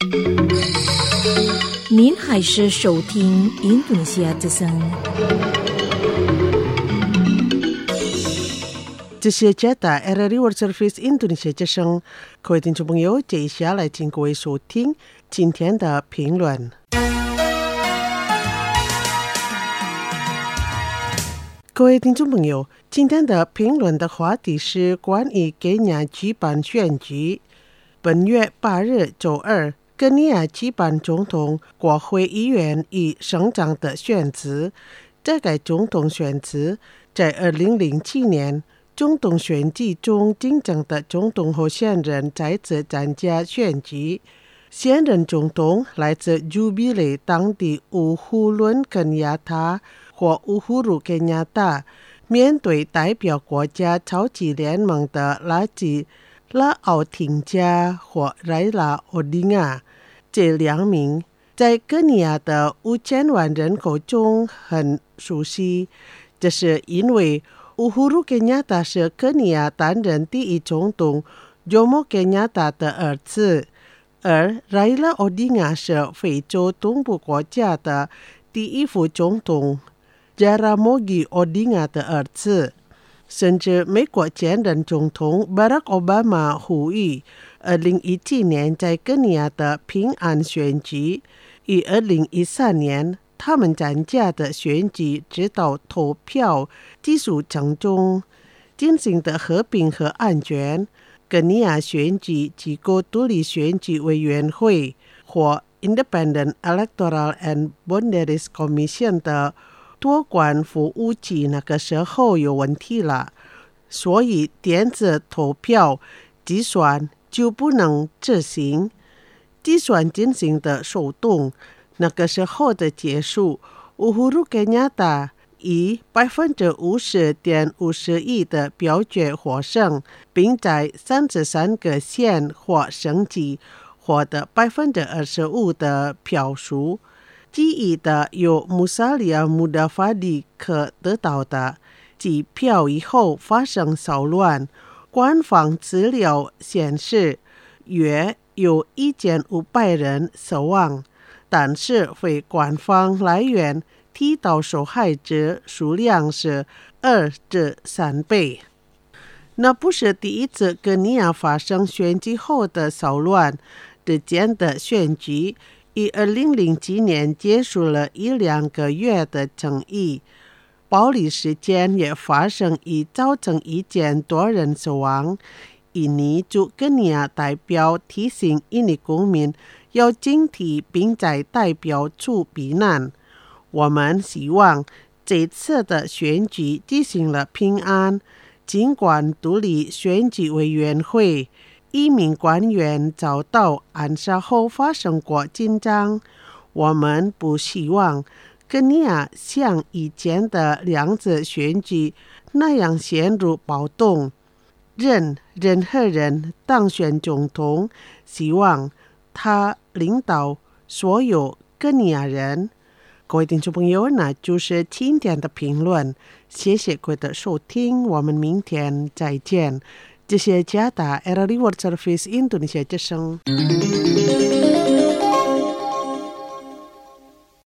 您还是收听印度尼西亚之声。 这是加大 RRI World Service 印度尼西亚之声，各位听众朋友，接下来请各位收听今天的评论。各位听众朋友，今天的评论的话题是关于肯尼亚举办选举。本月8日周二，肯尼亚举办总统、国会议员与省长的选举。这个总统选举在2007年总统选举中竞争的总统候选人再次参加选举。现任总统来自 Jubilee 党的乌呼伦肯尼亚塔或乌呼鲁肯尼亚塔，面对代表国家超级联盟的来自拉奥廷加或莱拉奥丁亚，这两名在肯尼亚的5000万人口中很熟悉，这是因为乌呼鲁肯尼亚塔是肯尼亚担任第一总统jomo肯尼亚塔的儿子，而莱拉奥丁亚是非洲东部国家的第一副总统Jaramogi Odinga 的儿子。甚至美国前任总统 Barack Obama 呼吁2017年在肯尼亚的平安选举，于2013年他们参加的选举直到投票技术成功进行的和平和安全。肯尼亚选举机构独立选举委员会或 Independent Electoral and Boundaries Commission 的多管服务器那个时候有问题了，所以电子投票计算就不能执行。计算进行的手动，那个时候的结束，乌呼鲁肯尼亚塔以 50.51% 的表决获胜，并在33个县或省级获得 25% 的票数。记忆的由穆萨利亚·穆达法迪可得到的，计票以后发生骚乱。官方资料显示，约有1500人死亡，但是非官方来源提到受害者数量是2至3倍。那不是第一次肯尼亚发生选举后的骚乱，之间的选举于2007年结束了1-2个月的争议，暴力事件也发生，已造成1000多人死亡。印尼驻肯尼亚代表提醒印尼公民要警惕并在代表处避难。我们希望这次的选举进行了平安，尽管独立选举委员会一名官员遭到暗杀后发生过紧张，我们不希望肯尼亚像以前的两次选举那样陷入暴动。任何人当选总统，希望他领导所有肯尼亚人。各位听众朋友，那就是今天的评论，谢谢各位的收听，我们明天再见。这是加大 RRI World Service 印度尼西亚之声。